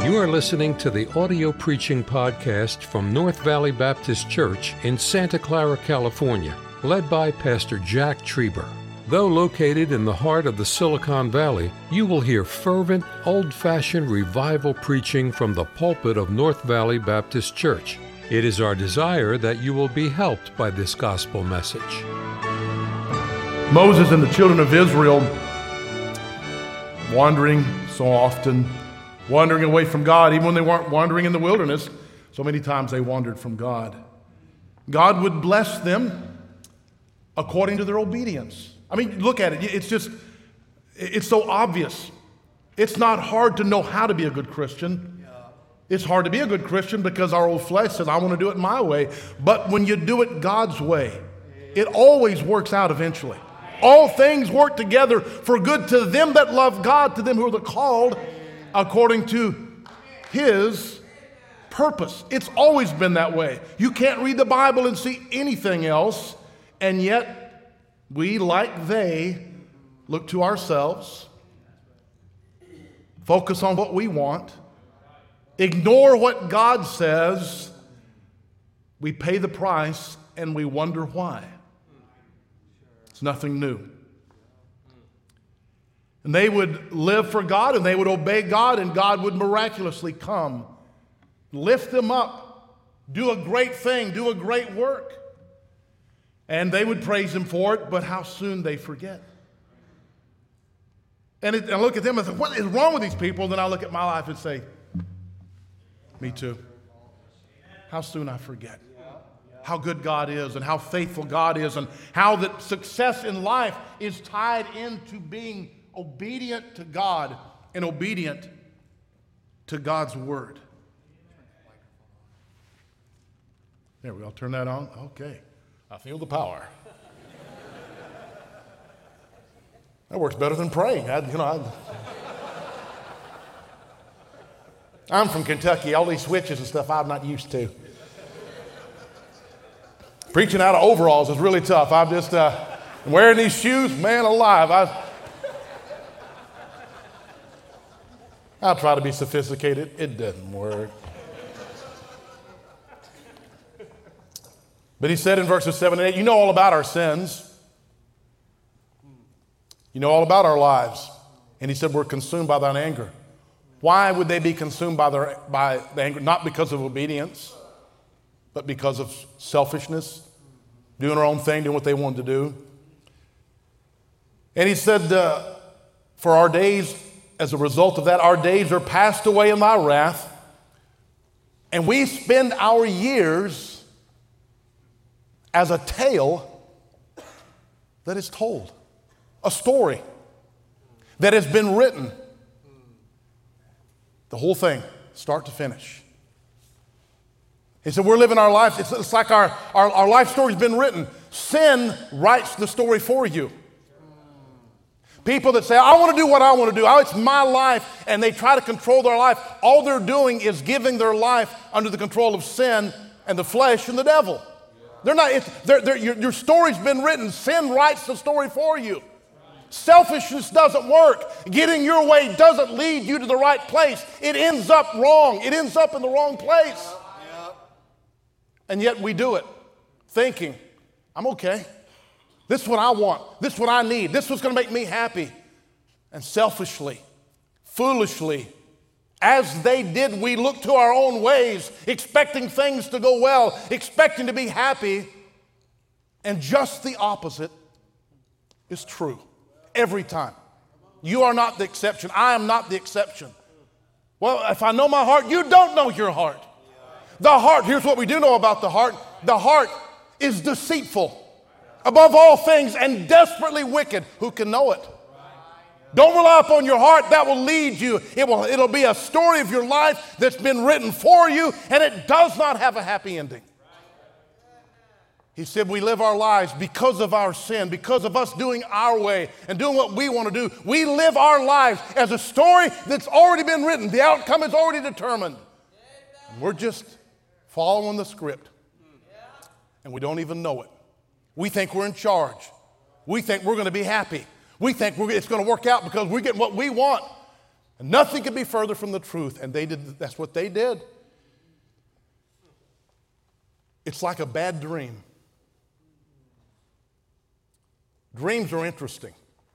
You are listening to the audio preaching podcast from North Valley Baptist Church in Santa Clara, California, led by Pastor Jack Trieber. Though located in the heart of the Silicon Valley, you will hear fervent, old-fashioned revival preaching from the pulpit of North Valley Baptist Church. It is our desire that you will be helped by this gospel message. Moses and the children of Israel wandering so often, wandering away from God, even when they weren't wandering in the wilderness, so many times they wandered from God. God would bless them according to their obedience. I mean, look at it. It's so obvious. It's not hard to know how to be a good Christian. It's hard to be a good Christian because our old flesh says, I want to do it my way. But when you do it God's way, it always works out eventually. All things work together for good to them that love God, to them who are called according to His purpose. It's always been that way. You can't read the Bible and see anything else, and yet we, like they, look to ourselves, focus on what we want, ignore what God says, we pay the price, and we wonder why. It's nothing new. And they would live for God, and they would obey God, and God would miraculously come, lift them up, do a great thing, do a great work. And they would praise Him for it, but how soon they forget. And I look at them and say, what is wrong with these people? And then I look at my life and say, me too. How soon I forget how good God is and how faithful God is and how that success in life is tied into being obedient to God and obedient to God's Word. There we go. I'll turn that on. Okay. I feel the power. That works better than praying. I'm from Kentucky. All these switches and stuff I'm not used to. Preaching out of overalls is really tough. I'm just wearing these shoes, man alive. I'll try to be sophisticated. It doesn't work. But he said in verses 7 and 8, you know all about our sins. You know all about our lives. And he said, we're consumed by thine anger. Why would they be consumed by the anger? Not because of obedience, but because of selfishness, doing their own thing, doing what they wanted to do. And he said, for our days, as a result of that, our days are passed away in thy wrath, and we spend our years as a tale that is told, a story that has been written, the whole thing, start to finish. He said, we're living our life. It's like our life story's been written. Sin writes the story for you. People that say, I want to do what I want to do. It's my life, and they try to control their life. All they're doing is giving their life under the control of sin and the flesh and the devil. Your story's been written. Sin writes the story for you. Selfishness doesn't work. Getting your way doesn't lead you to the right place. It ends up wrong. It ends up in the wrong place. And yet we do it, thinking, I'm okay. This is what I want. This is what I need. This is what's going to make me happy. And selfishly, foolishly, as they did, we look to our own ways, expecting things to go well, expecting to be happy. And just the opposite is true every time. You are not the exception. I am not the exception. Well, if I know my heart, you don't know your heart. The heart, here's what we do know about the heart. The heart is deceitful above all things and desperately wicked. Who can know it? Don't rely upon your heart. That will lead you. It'll be a story of your life that's been written for you, and it does not have a happy ending. He said we live our lives because of our sin, because of us doing our way and doing what we want to do. We live our lives as a story that's already been written. The outcome is already determined. And we're just following the script, and we don't even know it. We think we're in charge. We think we're going to be happy. We think it's going to work out because we're getting what we want. And nothing could be further from the truth. And that's what they did. It's like a bad dream. Dreams are interesting.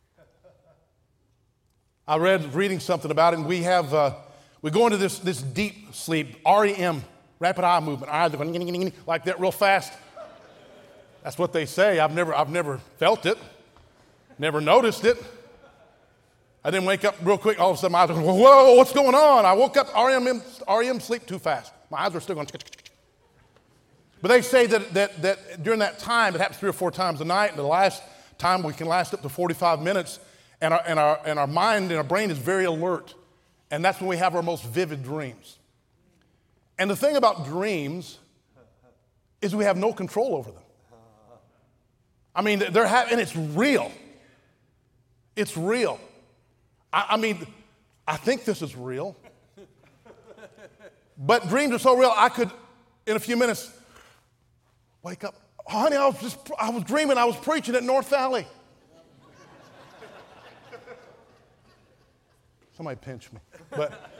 I reading something about it, and we go into this deep sleep, REM, rapid eye movement. Our eyes are going like that real fast. That's what they say. I've never felt it, never noticed it. I didn't wake up real quick. All of a sudden, my eyes are going, whoa, what's going on? I woke up, REM sleep too fast. My eyes are still going. But they say that during that time, it happens 3 or 4 times a night, and the last time we can last up to 45 minutes, and our mind and our brain is very alert. And that's when we have our most vivid dreams. And the thing about dreams is we have no control over them. I mean, and it's real. It's real. I mean, I think this is real. But dreams are so real, I could, in a few minutes, wake up. Honey, I was dreaming I was preaching at North Valley. Somebody pinch me. But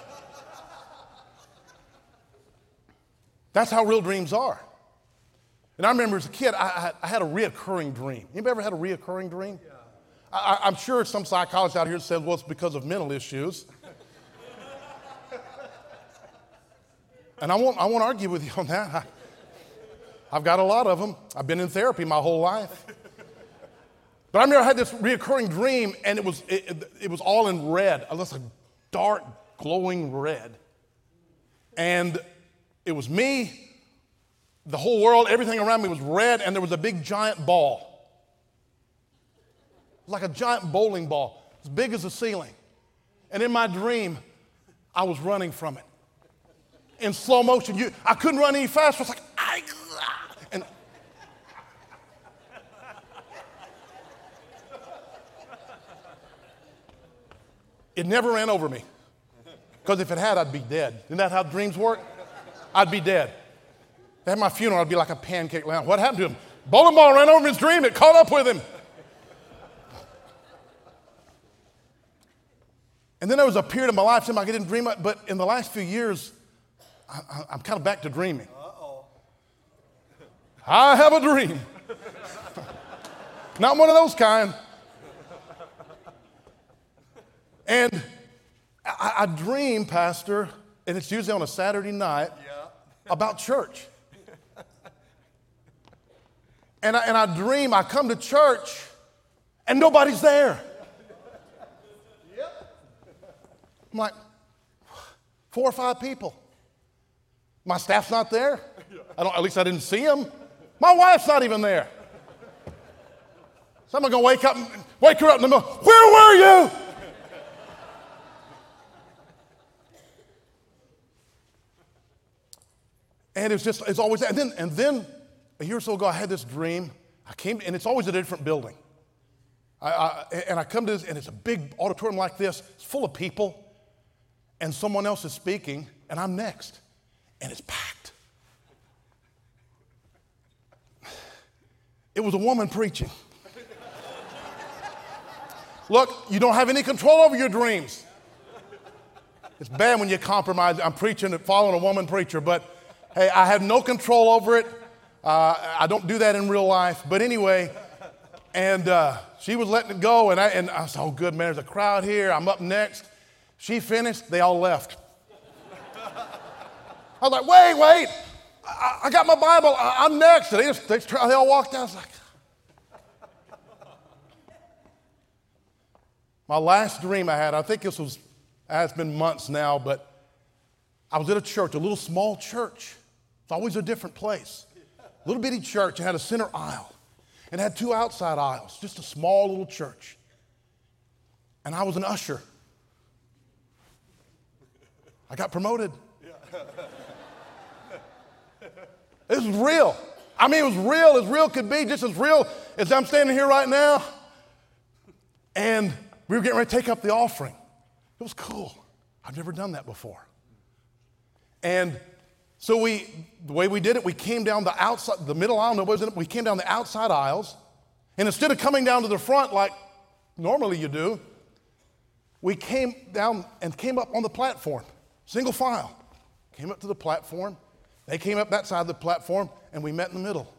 that's how real dreams are. And I remember as a kid, I had a reoccurring dream. Anybody ever had a reoccurring dream? Yeah. I'm sure some psychologist out here said, well, it's because of mental issues. And I won't argue with you on that. I've got a lot of them. I've been in therapy my whole life. But I remember I had this reoccurring dream, and it was all in red, a dark, glowing red. And it was me, the whole world, everything around me was red, and there was a big giant ball. It was like a giant bowling ball, as big as the ceiling. And in my dream, I was running from it. In slow motion, I couldn't run any faster. I was like, and it never ran over me. Because if it had, I'd be dead. Isn't that how dreams work? I'd be dead. At my funeral, I'd be like a pancake lamb. What happened to him? Bowling ball ran over his dream. It caught up with him. And then there was a period of my life, I didn't dream, but in the last few years, I'm kind of back to dreaming. Uh-oh. I have a dream. Not one of those kind. And I dream, Pastor, and it's usually on a Saturday night, about church. And I dream, I come to church, and nobody's there. I'm like, 4 or 5 people. My staff's not there. At least I didn't see them. My wife's not even there. So I'm going to wake her up in the middle. Where were you? And it's always, and then a year or so ago, I had this dream. I came, and it's always at a different building. And I come to this, and it's a big auditorium like this. It's full of people. And someone else is speaking, and I'm next. And it's packed. It was a woman preaching. Look, you don't have any control over your dreams. It's bad when you compromise. I'm preaching and following a woman preacher, but hey, I have no control over it. I don't do that in real life. But anyway, and she was letting it go, and I was, oh, good, man, there's a crowd here. I'm up next. She finished. They all left. I was like, wait. I got my Bible. I'm next. And they all walked out. I was like, my last dream I had, I think it's been months now, but I was at a church, a little small church. It's always a different place. A little bitty church. It had a center aisle. It had 2 outside aisles, just a small little church. And I was an usher. I got promoted. It was real. I mean, it was real as real could be, just as real as I'm standing here right now. And we were getting ready to take up the offering. It was cool. I've never done that before. And so the way we did it, we came down the outside, the middle aisle, nobody was in it. We came down the outside aisles. And instead of coming down to the front like normally you do, We came down and came up on the platform, single file. Came up to the platform. They came up that side of the platform, and we met in the middle.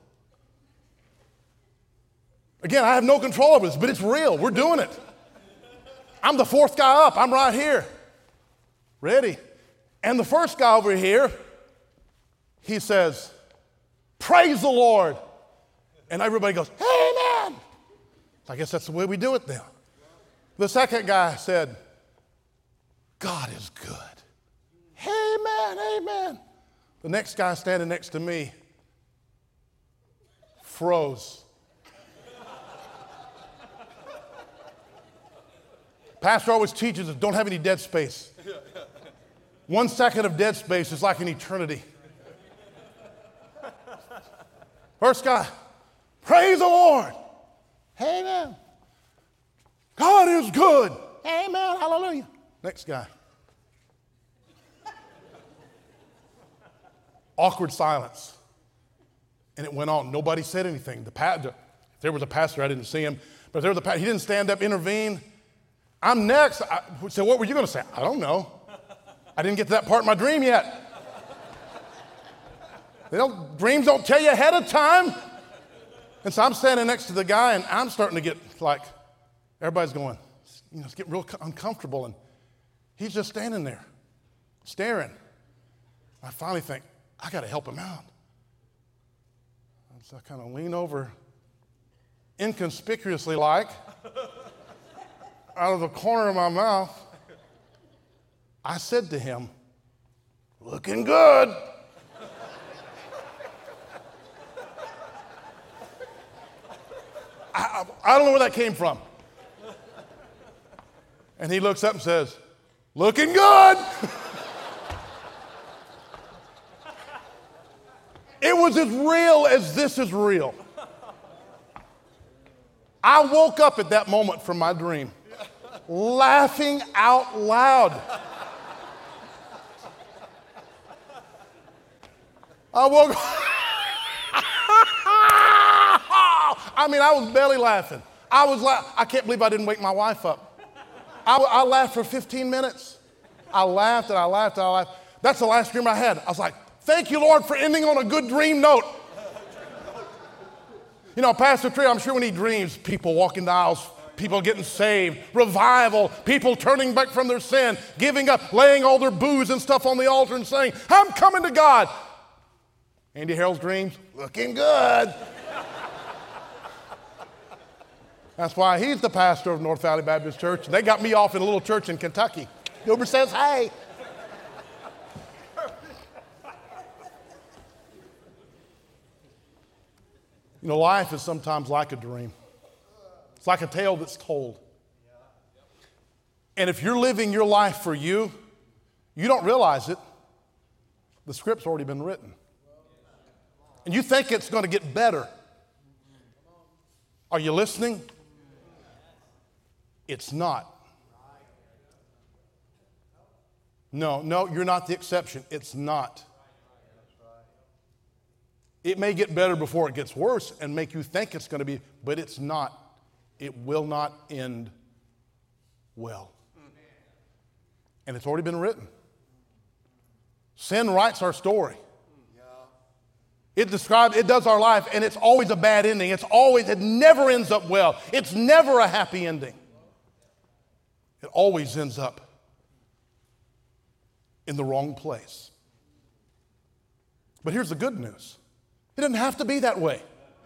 Again, I have no control over this, but it's real. We're doing it. I'm the fourth guy up. I'm right here. Ready. And the first guy over here, he says, "Praise the Lord." And everybody goes, "Amen." I guess that's the way we do it now. The second guy said, "God is good." Amen, amen. The next guy standing next to me froze. Pastor always teaches us, don't have any dead space. 1 second of dead space is like an eternity. First guy, "Praise the Lord." Amen. God is good. Amen. Hallelujah. Next guy. Awkward silence. And it went on. Nobody said anything. If there was a pastor, I didn't see him. But if there was a pastor, he didn't stand up, intervene. I'm next. I said, "What were you going to say?" "I don't know. I didn't get to that part of my dream yet." Dreams don't tell you ahead of time. And so I'm standing next to the guy, and I'm starting to get like, everybody's going, it's getting real uncomfortable. And he's just standing there, staring. I finally think, I got to help him out. And so I kind of lean over, inconspicuously like, out of the corner of my mouth, I said to him, "Looking good." I don't know where that came from. And he looks up and says, "Looking good." It was as real as this is real. I woke up at that moment from my dream, laughing out loud. I woke up. I was belly laughing. I can't believe I didn't wake my wife up. I laughed for 15 minutes. I laughed and I laughed and I laughed. That's the last dream I had. I was like, thank you, Lord, for ending on a good dream note. Pastor Tree, I'm sure when he dreams, people walking the aisles, people getting saved, revival, people turning back from their sin, giving up, laying all their booze and stuff on the altar and saying, "I'm coming to God." Andy Harrell's dreams, looking good. That's why he's the pastor of North Valley Baptist Church. They got me off in a little church in Kentucky. Gilbert says, "Hey." Life is sometimes like a dream. It's like a tale that's told. And if you're living your life for you, you don't realize it. The script's already been written. And you think it's going to get better. Are you listening? It's not. No, you're not the exception. It's not. It may get better before it gets worse and make you think it's going to be, but it's not. It will not end well. And it's already been written. Sin writes our story. It does our life, and it's always a bad ending. It never ends up well. It's never a happy ending. It always ends up in the wrong place. But here's the good news. It doesn't have to be that way.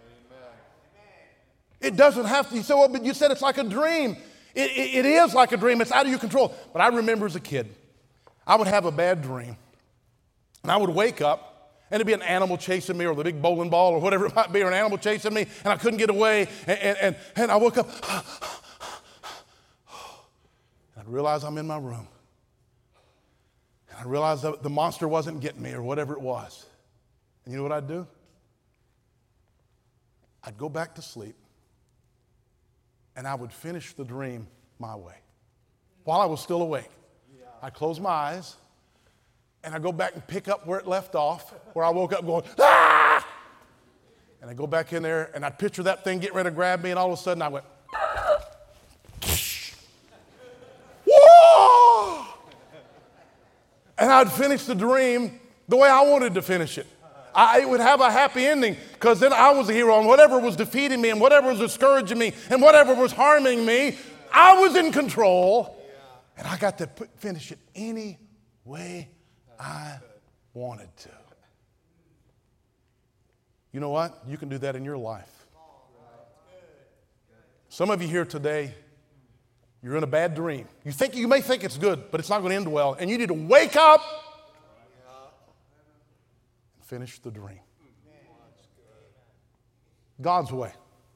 It doesn't have to. You say, well, but you said it's like a dream. It is like a dream. It's out of your control. But I remember as a kid, I would have a bad dream, and I would wake up, and it'd be an animal chasing me, or the big bowling ball, or whatever it might be, or an animal chasing me, and I couldn't get away, and I woke up, and I realized I'm in my room. And I realized that the monster wasn't getting me, or whatever it was. And you know what I'd do? I'd go back to sleep, and I would finish the dream my way while I was still awake. I'd close my eyes, and I'd go back and pick up where it left off, where I woke up going, "Ah!" And I'd go back in there, and I'd picture that thing getting ready to grab me, and all of a sudden I went, "Woo!" And I'd finish the dream the way I wanted to finish it. It would have a happy ending because then I was the hero, and whatever was defeating me and whatever was discouraging me and whatever was harming me, I was in control. And I got to finish it any way I wanted to. You know what? You can do that in your life. Some of you here today, you're in a bad dream. You may think it's good, but it's not going to end well. And you need to wake up and finish the dream. God's way.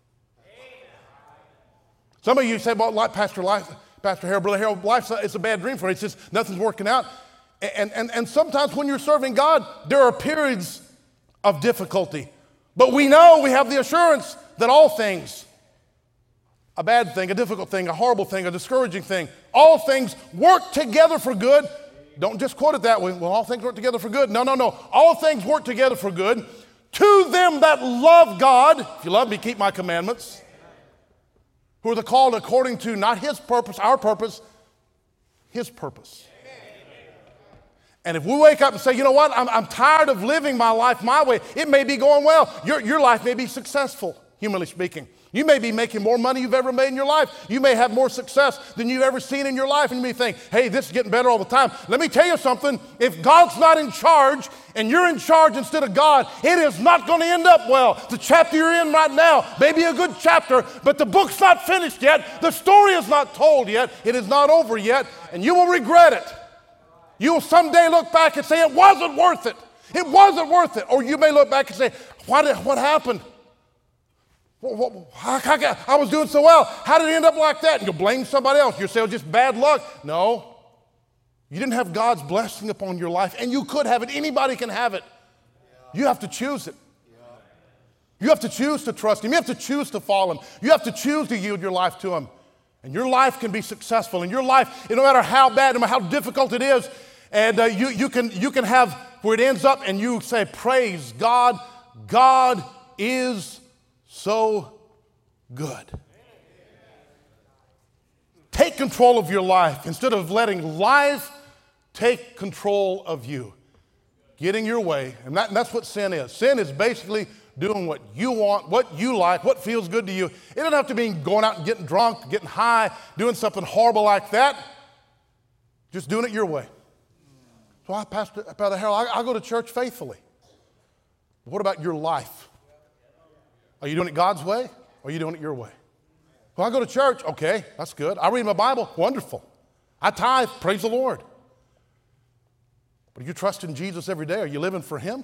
Some of you say, well, like Pastor Harold, Brother Harold, it's a bad dream for you. It's just nothing's working out. And sometimes when you're serving God, there are periods of difficulty. But we know, we have the assurance that all things, a bad thing, a difficult thing, a horrible thing, a discouraging thing, all things work together for good. Don't just quote it that way. Well, all things work together for good. No. All things work together for good to them that love God. If you love me, keep my commandments. Who are the called according to not his purpose, our purpose, his purpose. And if we wake up and say, you know what, I'm tired of living my life my way, it may be going well. Your life may be successful, humanly speaking. You may be making more money you've ever made in your life. You may have more success than you've ever seen in your life. And you may think, hey, this is getting better all the time. Let me tell you something. If God's not in charge and you're in charge instead of God, it is not going to end up well. The chapter you're in right now may be a good chapter, but the book's not finished yet. The story is not told yet. It is not over yet, and you will regret it. You will someday look back and say, it wasn't worth it. It wasn't worth it. Or you may look back and say, what happened? I was doing so well. How did it end up like that? And you'll blame somebody else. You'll say, oh, just bad luck. No. You didn't have God's blessing upon your life, and you could have it. Anybody can have it. You have to choose it. You have to choose to trust him. You have to choose to follow him. You have to choose to yield your life to him. And your life can be successful. And your life, no matter how bad, no matter how difficult it is, and you can have where it ends up and you say, praise God. God is so good. Take control of your life instead of letting life take control of you. Getting your way. And that's what sin is. Sin is basically doing what you want, what you like, what feels good to you. It doesn't have to mean going out and getting drunk, getting high, doing something horrible like that. Just doing it your way. So Pastor Harold, I go to church faithfully. But what about your life? Are you doing it God's way, or are you doing it your way? Well, I go to church. Okay, that's good. I read my Bible. Wonderful. I tithe. Praise the Lord. But are you trusting Jesus every day? Are you living for him?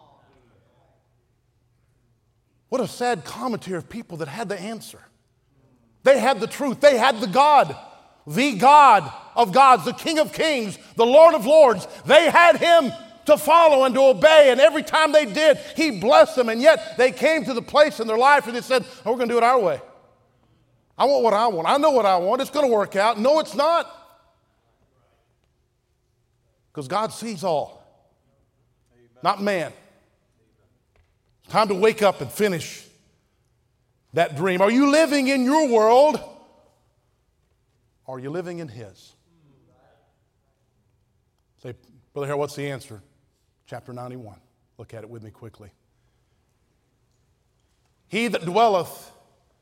What a sad commentary of people that had the answer. They had the truth. They had the God of gods, the King of kings, the Lord of lords. They had him to follow and to obey, and every time they did, he blessed them, and yet they came to the place in their life where they said, oh, we're going to do it our way. I want what I want. I know what I want. It's going to work out. No, it's not. Because God sees all, not man. It's time to wake up and finish that dream. Are you living in your world, or are you living in his? Say, Brother Harold, what's the answer? Chapter 91. Look at it with me quickly. He that dwelleth.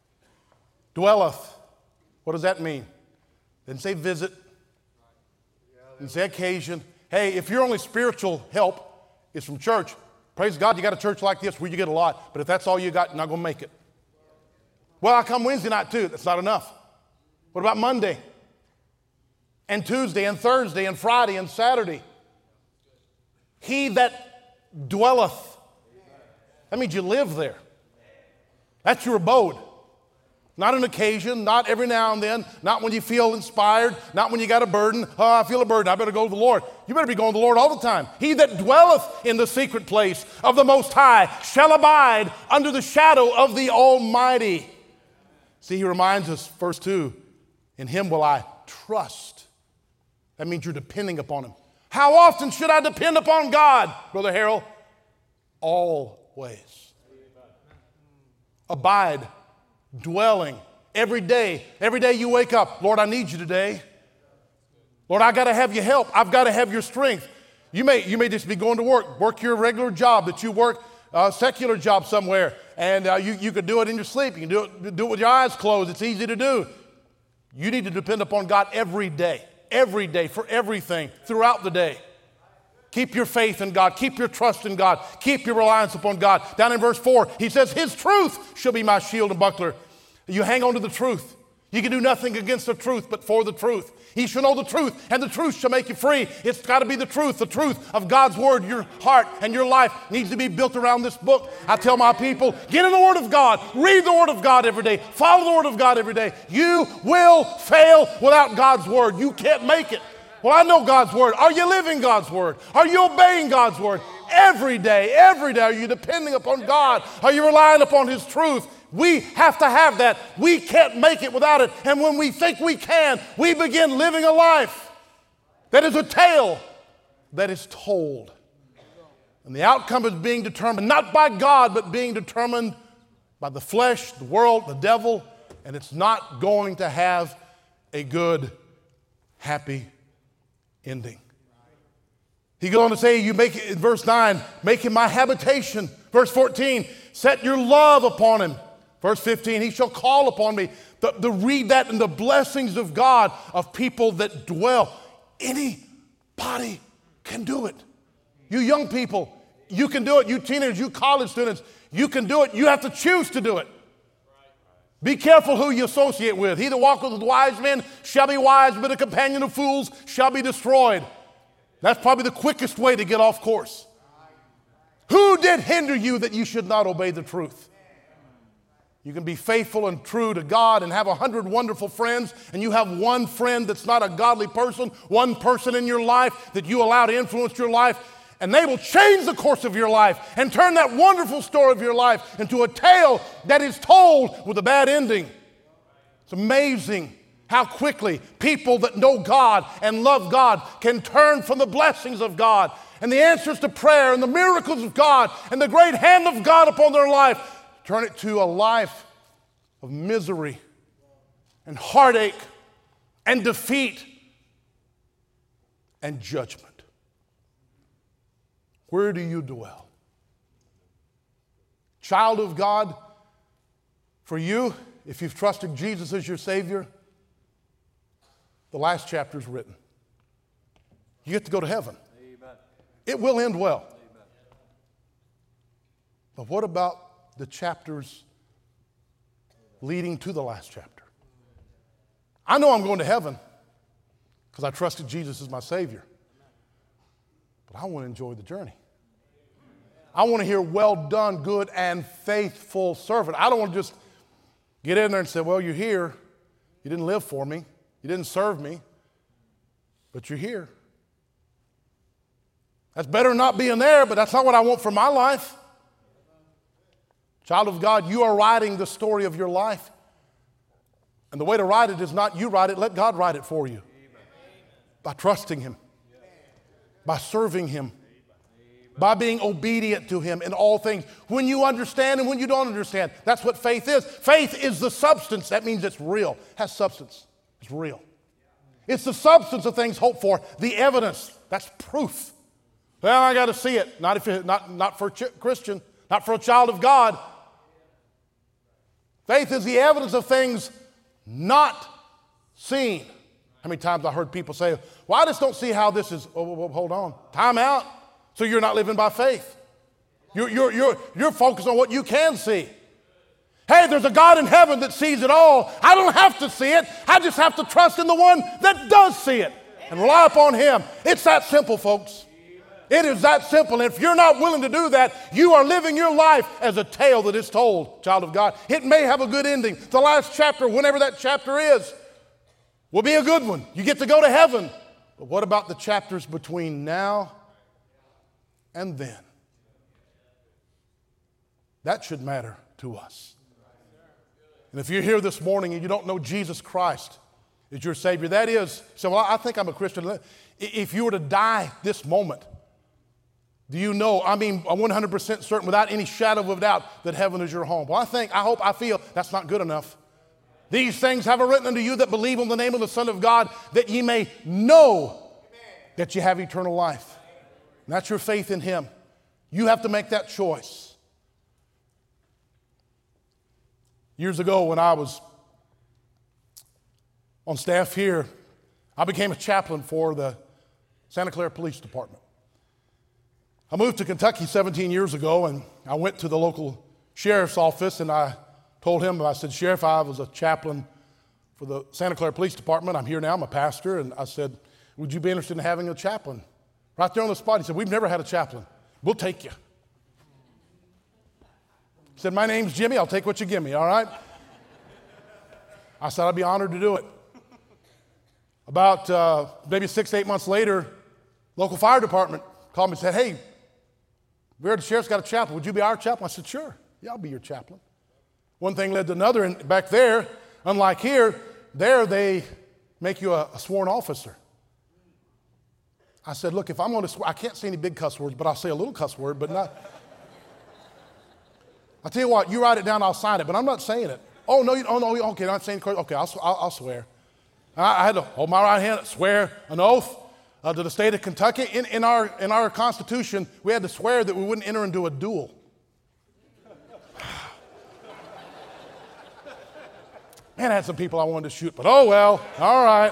What does that mean? Didn't say visit. Didn't say occasion. Hey, if your only spiritual help is from church, praise God, you got a church like this where you get a lot. But if that's all you got, you're not going to make it. Well, I come Wednesday night too. That's not enough. What about Monday? And Tuesday and Thursday and Friday and Saturday? He that dwelleth. That means you live there. That's your abode. Not an occasion, not every now and then, not when you feel inspired, not when you got a burden. Oh, I feel a burden, I better go to the Lord. You better be going to the Lord all the time. He that dwelleth in the secret place of the Most High shall abide under the shadow of the Almighty. See, he reminds us, verse 2, in him will I trust. That means you're depending upon him. How often should I depend upon God, Brother Harold? Always. Abide. Dwelling every day you wake up, Lord, I need you today. Lord, I got to have your help. I've got to have your strength. You may just be going to work your regular job that you work, a secular job somewhere, and you could do it in your sleep. You can do it with your eyes closed. It's easy to do. You need to depend upon God every day, for everything, throughout the day. Keep your faith in God. Keep your trust in God. Keep your reliance upon God. Down in verse 4, he says, His truth shall be my shield and buckler. You hang on to the truth. You can do nothing against the truth but for the truth. He shall know the truth, and the truth shall make you free. It's got to be the truth of God's word. Your heart and your life needs to be built around this book. I tell my people, get in the Word of God. Read the Word of God every day. Follow the Word of God every day. You will fail without God's Word. You can't make it. Well, I know God's Word. Are you living God's Word? Are you obeying God's Word? Every day, are you depending upon God? Are you relying upon His truth? We have to have that. We can't make it without it. And when we think we can, we begin living a life that is a tale that is told. And the outcome is being determined not by God, but being determined by the flesh, the world, the devil, and it's not going to have a good, happy ending. He goes on to say, you make it, in verse 9, make him my habitation. Verse 14, set your love upon him. Verse 15, he shall call upon me. To read that in the blessings of God of people that dwell. Anybody can do it. You young people, you can do it. You teenagers, you college students, you can do it. You have to choose to do it. Be careful who you associate with. He that walketh with wise men shall be wise, but a companion of fools shall be destroyed. That's probably the quickest way to get off course. Who did hinder you that you should not obey the truth? You can be faithful and true to God and have 100 wonderful friends, and you have one friend that's not a godly person, one person in your life that you allow to influence your life, and they will change the course of your life and turn that wonderful story of your life into a tale that is told with a bad ending. It's amazing how quickly people that know God and love God can turn from the blessings of God and the answers to prayer and the miracles of God and the great hand of God upon their life, turn it to a life of misery and heartache and defeat and judgment. Where do you dwell? Child of God, for you, if you've trusted Jesus as your Savior, the last chapter is written. You get to go to heaven. Amen. It will end well. Amen. But what about the chapters leading to the last chapter? I know I'm going to heaven because I trusted Jesus as my Savior. But I want to enjoy the journey. I want to hear, well done, good and faithful servant. I don't want to just get in there and say, well, you're here. You didn't live for me. You didn't serve me. But you're here. That's better than not being there, but that's not what I want for my life. Child of God, you are writing the story of your life. And the way to write it is not you write it, let God write it for you. By trusting Him. By serving Him. By being obedient to Him in all things. When you understand and when you don't understand. That's what faith is. Faith is the substance. That means it's real. It has substance. It's real. It's the substance of things hoped for. The evidence. That's proof. Well, I got to see it. Not for a Christian. Not for a child of God. Faith is the evidence of things not seen. How many times I heard people say, well, I just don't see how this is. Oh, hold on. Time out. So you're not living by faith. You're focused on what you can see. Hey, there's a God in heaven that sees it all. I don't have to see it. I just have to trust in the one that does see it and rely upon Him. It's that simple, folks. It is that simple. And if you're not willing to do that, you are living your life as a tale that is told, child of God. It may have a good ending. The last chapter, whenever that chapter is, will be a good one. You get to go to heaven. But what about the chapters between now and then? That should matter to us. And if you're here this morning and you don't know Jesus Christ as your Savior, that is, so well, I think I'm a Christian. If you were to die this moment, do you know, I'm 100% certain without any shadow of a doubt that heaven is your home? Well, I feel that's not good enough. These things have I written unto you that believe on the name of the Son of God, that ye may know that you have eternal life. And that's your faith in Him. You have to make that choice. Years ago when I was on staff here, I became a chaplain for the Santa Clara Police Department. I moved to Kentucky 17 years ago, and I went to the local sheriff's office, and I told him, I said, Sheriff, I was a chaplain for the Santa Clara Police Department. I'm here now, I'm a pastor, and I said, would you be interested in having a chaplain? Right there on the spot, he said, we've never had a chaplain. We'll take you. He said, my name's Jimmy, I'll take what you give me, all right? I said, I'd be honored to do it. About maybe 6 to 8 months later, local fire department called me and said, hey, we heard the sheriff's got a chaplain. Would you be our chaplain? I said, sure. Yeah, I'll be your chaplain. One thing led to another, and back there, unlike here, there they make you a sworn officer. I said, look, if I'm going to swear, I can't say any big cuss words, but I'll say a little cuss word, but not. I'll tell you what, you write it down, I'll sign it, but I'm not saying it. Oh, no, okay, not saying it. Okay, I'll swear. I had to hold my right hand, swear an oath to the state of Kentucky. In our Constitution, we had to swear that we wouldn't enter into a duel. Man, I had some people I wanted to shoot, but oh well, all right.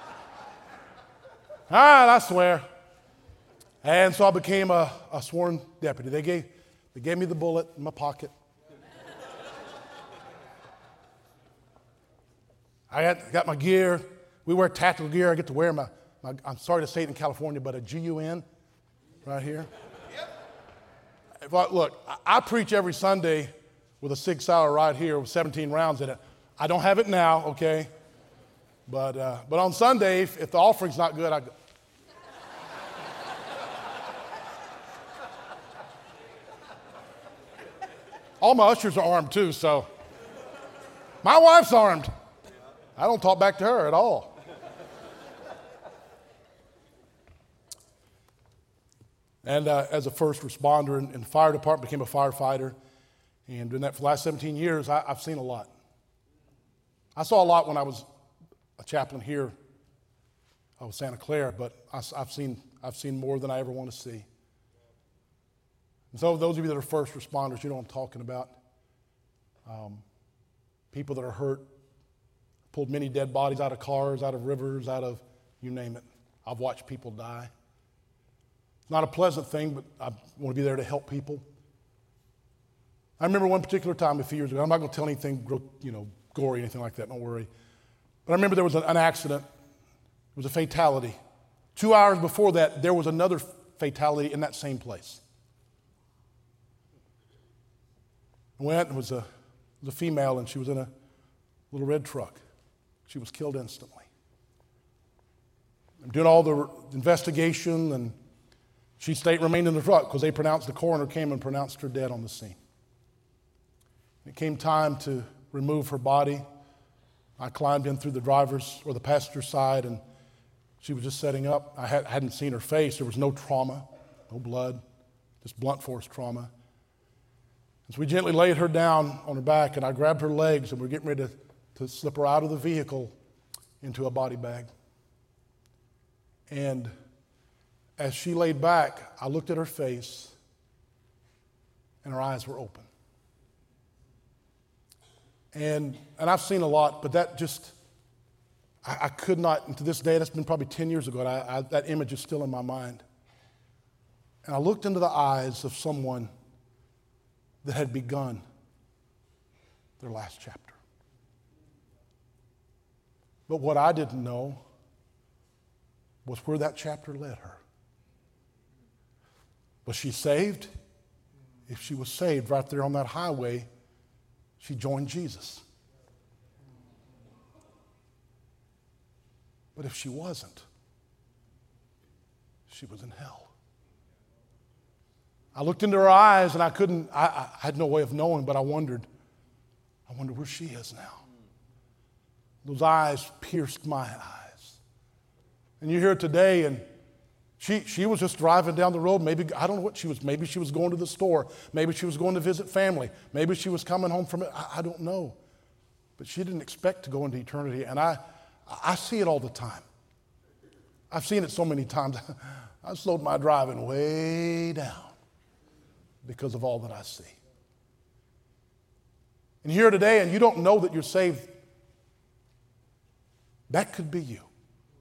All right, I swear. And so I became a sworn deputy. They gave me the bullet in my pocket. I got my gear. We wear tactical gear. I get to wear my I'm sorry to say it in California, but a GUN right here. Look, I preach every Sunday with a Sig Sauer right here with 17 rounds in it. I don't have it now, okay? But on Sunday, if the offering's not good, all my ushers are armed too, so my wife's armed. I don't talk back to her at all. And as a first responder in the fire department, became a firefighter. And in that for the last 17 years, I've seen a lot. I saw a lot when I was a chaplain here with Santa Clara, but I've seen more than I ever want to see. And so those of you that are first responders, you know what I'm talking about. People that are hurt, pulled many dead bodies out of cars, out of rivers, out of you name it. I've watched people die. It's not a pleasant thing, but I want to be there to help people. I remember one particular time a few years ago. I'm not going to tell anything, gory, anything like that. Don't worry. But I remember there was an accident. It was a fatality. 2 hours before that, there was another fatality in that same place. I went. It was a female, and she was in a little red truck. She was killed instantly. I'm doing all the investigation, and she remained in the truck because the coroner came and pronounced her dead on the scene. It came time to remove her body. I climbed in through the driver's or the passenger side, and she was just setting up. I hadn't seen her face. There was no trauma, no blood, just blunt force trauma. And so we gently laid her down on her back, and I grabbed her legs, and we're getting ready to slip her out of the vehicle into a body bag. And as she laid back, I looked at her face, and her eyes were open. And I've seen a lot, but that just, I could not, and to this day, that's been probably 10 years ago, that image is still in my mind. And I looked into the eyes of someone that had begun their last chapter. But what I didn't know was where that chapter led her. Was she saved? If she was saved right there on that highway, she joined Jesus. But if she wasn't, she was in hell. I looked into her eyes and I had no way of knowing, but I wondered where she is now. Those eyes pierced my eyes. And you're here today, and she was just driving down the road. Maybe, I don't know what she was. Maybe she was going to the store. Maybe she was going to visit family. Maybe she was coming home from it. I don't know. But she didn't expect to go into eternity. And I see it all the time. I've seen it so many times. I slowed my driving way down because of all that I see. And here today, and you don't know that you're saved, that could be you.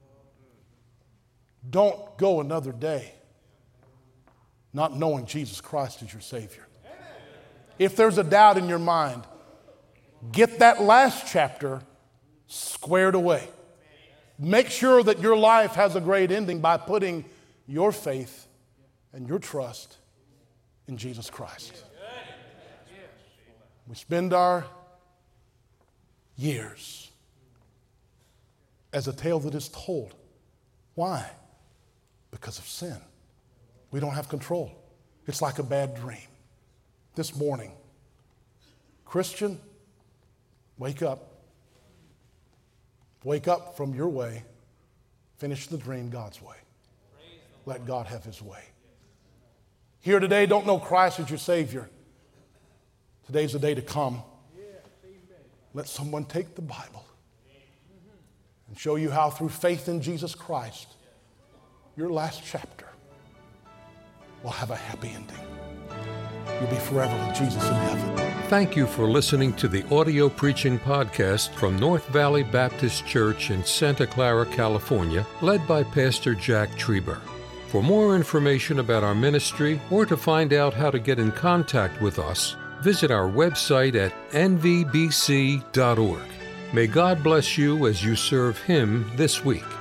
Don't go another day not knowing Jesus Christ as your Savior. If there's a doubt in your mind, get that last chapter squared away. Make sure that your life has a great ending by putting your faith and your trust in Jesus Christ. We spend our years as a tale that is told. Why? Because of sin. We don't have control. It's like a bad dream. This morning, Christian, wake up. Wake up from your way. Finish the dream God's way. Let God have his way. Here today, don't know Christ as your Savior. Today's the day to come. Let someone take the Bible and show you how through faith in Jesus Christ, your last chapter will have a happy ending. You'll be forever with Jesus in heaven. Thank you for listening to the audio preaching podcast from North Valley Baptist Church in Santa Clara, California, led by Pastor Jack Trieber. For more information about our ministry or to find out how to get in contact with us, visit our website at nvbc.org. May God bless you as you serve Him this week.